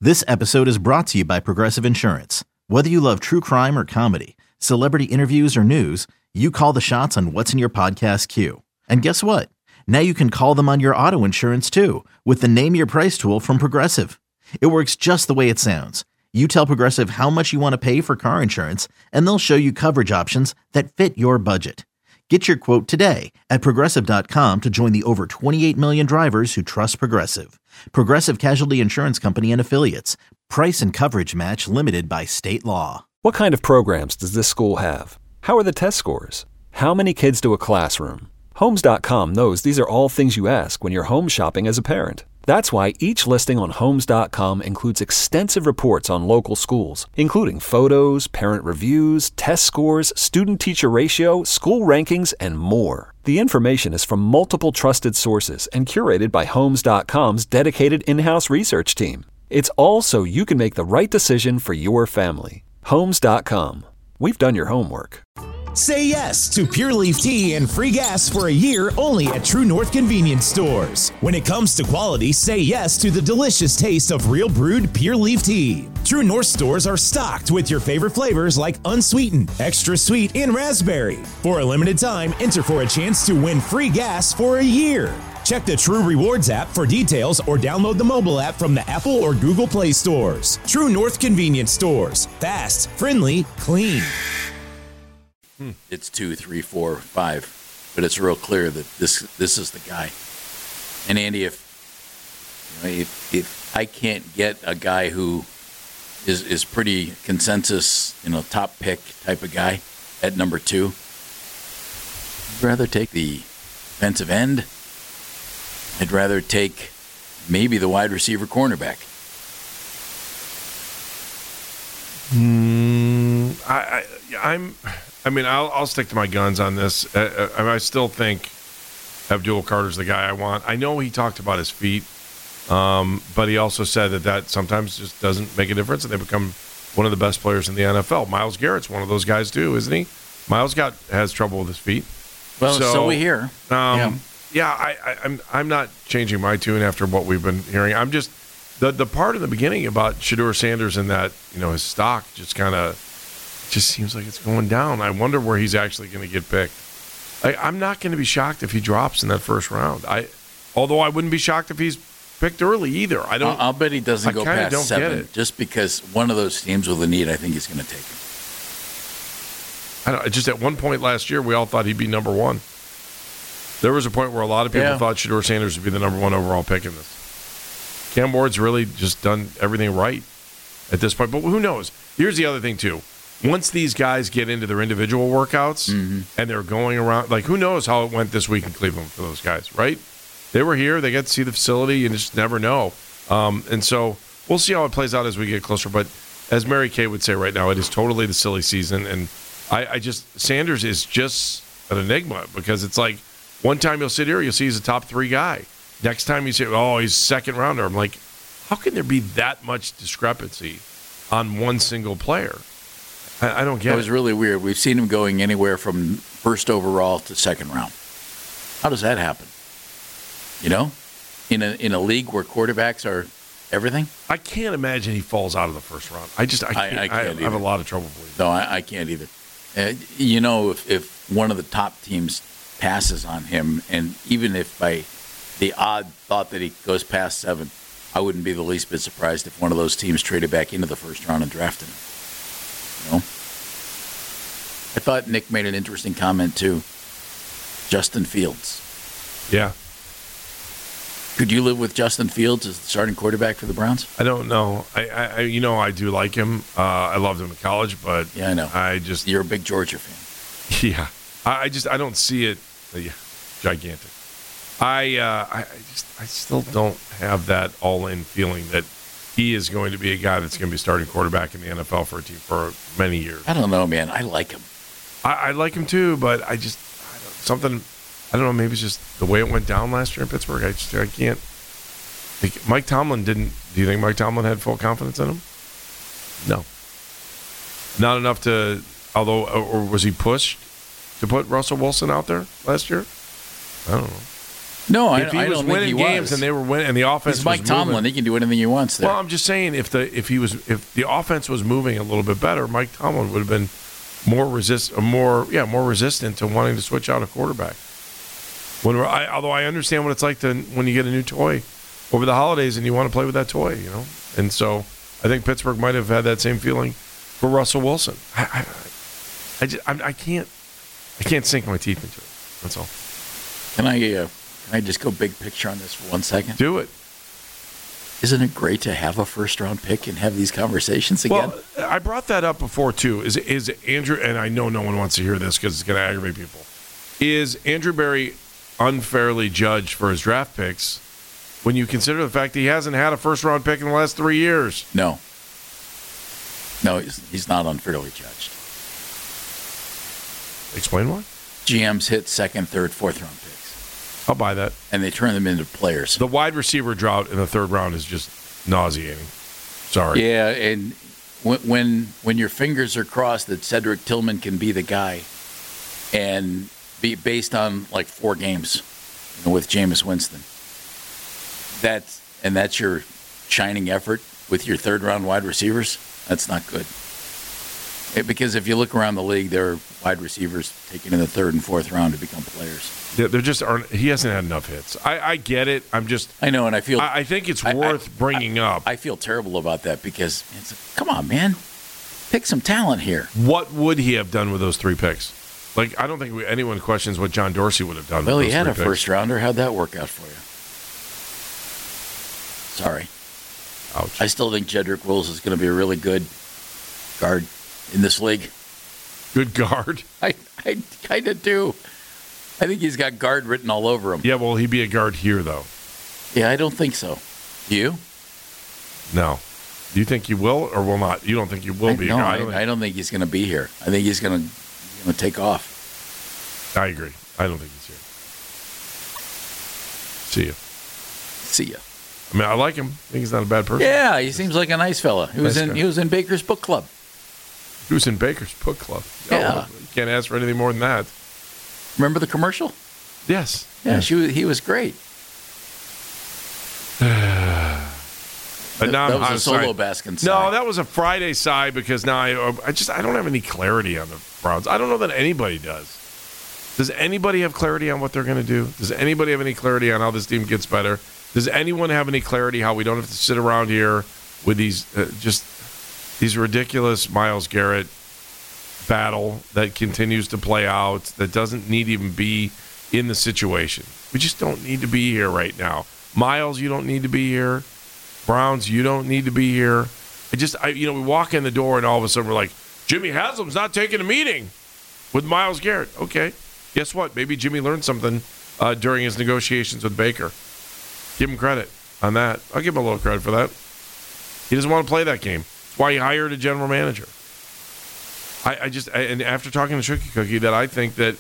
This episode is brought to you by Progressive Insurance. Whether you love true crime or comedy, celebrity interviews or news, you call the shots on what's in your podcast queue. And guess what? Now you can call them on your auto insurance too with the Name Your Price tool from Progressive. It works just the way it sounds. You tell Progressive how much you want to pay for car insurance, and they'll show you coverage options that fit your budget. Get your quote today at Progressive.com to join the over 28 million drivers who trust Progressive. Progressive Casualty Insurance Company and Affiliates. Price and coverage match limited by state law. What kind of programs does this school have? How are the test scores? How many kids to a classroom? Homes.com knows these are all things you ask when you're home shopping as a parent. That's why each listing on Homes.com includes extensive reports on local schools, including photos, parent reviews, test scores, student-teacher ratio, school rankings, and more. The information is from multiple trusted sources and curated by Homes.com's dedicated in-house research team. It's all so you can make the right decision for your family. Homes.com. We've done your homework. Say yes to Pure Leaf Tea and free gas for a year only at True North Convenience Stores. When it comes to quality, say yes to the delicious taste of real brewed Pure Leaf Tea. True North stores are stocked with your favorite flavors like unsweetened, extra sweet, and raspberry. For a limited time, enter for a chance to win free gas for a year. Check the True Rewards app for details or download the mobile app from the Apple or Google Play stores. True North Convenience Stores. Fast, friendly, clean. It's 2, 3, 4, 5, but it's real clear that this is the guy. And Andy, if I can't get a guy who is pretty consensus, top pick type of guy at number 2, I'd rather take the defensive end. I'd rather take maybe the wide receiver cornerback. I'll stick to my guns on this. I still think Abdul Carter's the guy I want. I know he talked about his feet, but he also said that sometimes just doesn't make a difference, and they become one of the best players in the NFL. Myles Garrett's one of those guys too, isn't he? Myles has trouble with his feet. Well, so we hear. I'm not changing my tune after what we've been hearing. I'm just the part in the beginning about Shedeur Sanders and that his stock just seems like it's going down. I wonder where he's actually going to get picked. I'm not going to be shocked if he drops in that first round. Although I wouldn't be shocked if he's picked early either. I'll bet he doesn't go past 7, just because one of those teams with a need, I think he's going to take him. Just at one point last year, we all thought he'd be number 1. There was a point where a lot of people thought Shedeur Sanders would be the number 1 overall pick in this. Cam Ward's really just done everything right at this point. But who knows? Here's the other thing, too. Once these guys get into their individual workouts and they're going around, who knows how it went this week in Cleveland for those guys, right? They were here. They got to see the facility. You just never know. And so we'll see how it plays out as we get closer. But as Mary Kay would say right now, it is totally the silly season. And Sanders is just an enigma because it's like one time you'll sit here, you'll see he's a top 3 guy. Next time you say, he's second rounder. I'm like, how can there be that much discrepancy on one single player? I don't get it. It was really weird. We've seen him going anywhere from first overall to second round. How does that happen? In a league where quarterbacks are everything? I can't imagine he falls out of the first round. I can't. I have a lot of trouble believing. No, I can't either. If one of the top teams passes on him, and even if by the odd thought that he goes past 7, I wouldn't be the least bit surprised if one of those teams traded back into the first round and drafted him. I thought Nick made an interesting comment too. Justin Fields. Yeah. Could you live with Justin Fields as the starting quarterback for the Browns? I don't know. I do like him. I loved him in college, but yeah, I know. You're a big Georgia fan. Yeah. I don't see it. Gigantic. I still don't have that all-in feeling that he is going to be a guy that's going to be starting quarterback in the NFL for a team for many years. I don't know, man. I like him. I like him too, but I don't know. Maybe it's just the way it went down last year in Pittsburgh. I can't. Mike Tomlin didn't. Do you think Mike Tomlin had full confidence in him? No. Not enough to. Although, or was he pushed to put Russell Wilson out there last year? I don't know. No, if he I was don't winning think he games was. and they were winning, and the offense He's was Mike Tomlin. moving. He can do anything he wants there. Well, I'm just saying, if the offense was moving a little bit better, Mike Tomlin would have been more resistant to wanting to switch out a quarterback. Although I understand what it's like when you get a new toy over the holidays and you want to play with that toy, and so I think Pittsburgh might have had that same feeling for Russell Wilson. I can't sink my teeth into it. That's all. Can I just go big picture on this for 1 second? Do it. Isn't it great to have a first-round pick and have these conversations again? Well, I brought that up before, too. Is Andrew, and I know no one wants to hear this because it's going to aggravate people, is Andrew Berry unfairly judged for his draft picks when you consider the fact that he hasn't had a first-round pick in the last 3 years? No, he's not unfairly judged. Explain why? GMs hit second, third, fourth-round picks. I'll buy that. And they turn them into players. The wide receiver drought in the third round is just nauseating. Sorry. Yeah, and when your fingers are crossed that Cedric Tillman can be the guy and be based on like 4 games with Jameis Winston, that's your shining effort with your third-round wide receivers, that's not good. Because if you look around the league, there are wide receivers taken in the third and fourth round to become players. Yeah, there just aren't. He hasn't had enough hits. I get it. I know, and I feel. I think it's worth bringing up. I feel terrible about that because come on, man, pick some talent here. What would he have done with those 3 picks? Like, I don't think anyone questions what John Dorsey would have done. Well, with he those had 3 a picks. first rounder. How'd that work out for you? Sorry. Ouch. I still think Jedrick Wills is going to be a really good guard in this league. Good guard. I kind of do. I think he's got guard written all over him. Yeah, will he be a guard here, though? Yeah, I don't think so. You? No. Do you think he will or will not? You don't think he will be? No, I don't think he's going to be here. I think he's going to take off. I agree. I don't think he's here. See you. See ya. I mean, I like him. I think he's not a bad person. Yeah, he seems like a nice fella. He was in Baker's book club. He was in Baker's book club. Yeah. You can't ask for anything more than that. Remember the commercial? Yes. Yeah, he was great. But now that was a solo Baskin side. No, that was a Friday side because now I don't have any clarity on the Browns. I don't know that anybody does. Does anybody have clarity on what they're going to do? Does anybody have any clarity on how this team gets better? Does anyone have any clarity how we don't have to sit around here with these these ridiculous Myles Garrett battle that continues to play out, that doesn't need to even be in the situation? We just don't need to be here right now. Myles, you don't need to be here. Browns, you don't need to be here. We walk in the door and all of a sudden we're like, Jimmy Haslam's not taking a meeting with Myles Garrett. Okay. Guess what? Maybe Jimmy learned something during his negotiations with Baker. Give him credit on that. I'll give him a little credit for that. He doesn't want to play that game. That's why he hired a general manager. And after talking to Shooky Cookie, that I think that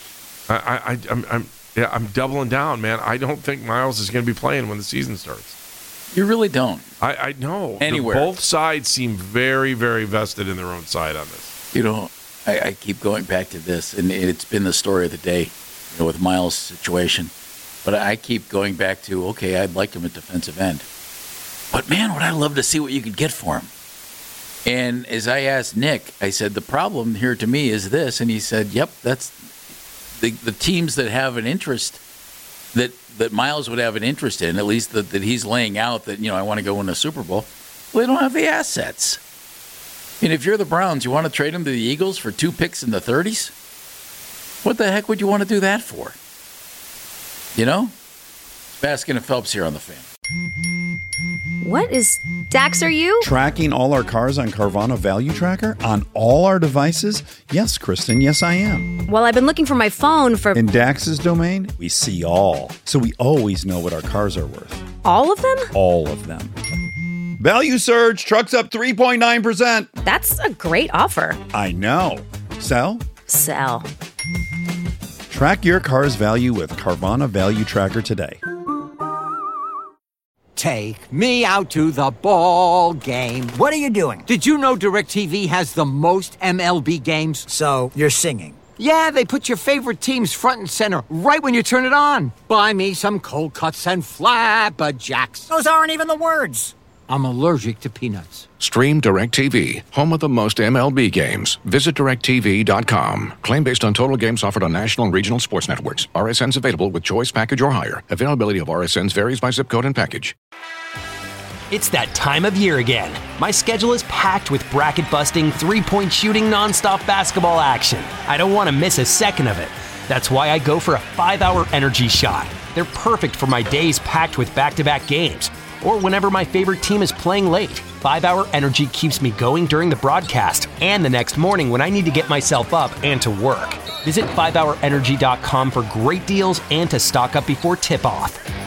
I'm doubling down, man. I don't think Myles is going to be playing when the season starts. You really don't. I know. Anywhere. Both sides seem very, very vested in their own side on this. I keep going back to this, and it's been the story of the day, with Myles' situation. But I keep going back to, okay, I'd like him at defensive end. But, man, would I love to see what you could get for him. And as I asked Nick, I said, the problem here to me is this. And he said, yep, that's the teams that have an interest, that Myles would have an interest in, at least that he's laying out that, I want to go win a Super Bowl. Well, they don't have the assets. I mean, if you're the Browns, you want to trade him to the Eagles for 2 picks in the 30s? What the heck would you want to do that for? Baskin and Phelps here on The Fan. What is... Dax, are you? Tracking all our cars on Carvana Value Tracker on all our devices? Yes, Kristen, yes, I am. Well, I've been looking for my phone for... In Dax's domain, we see all. So we always know what our cars are worth. All of them? All of them. Value surge, trucks up 3.9%. That's a great offer. I know. Sell? Sell. Track your car's value with Carvana Value Tracker today. Take me out to the ball game. What are you doing? Did you know DirecTV has the most MLB games? So, you're singing. Yeah, they put your favorite teams front and center right when you turn it on. Buy me some cold cuts and flapjacks. Those aren't even the words. I'm allergic to peanuts. Stream DirecTV, home of the most MLB games. Visit DirecTV.com. Claim based on total games offered on national and regional sports networks. RSNs available with choice package or higher. Availability of RSNs varies by zip code and package. It's that time of year again. My schedule is packed with bracket-busting, three-point shooting, nonstop basketball action. I don't want to miss a second of it. That's why I go for a 5-hour energy shot. They're perfect for my days packed with back-to-back games, or whenever my favorite team is playing late. 5-hour energy keeps me going during the broadcast and the next morning when I need to get myself up and to work. Visit 5hourenergy.com for great deals and to stock up before tip-off.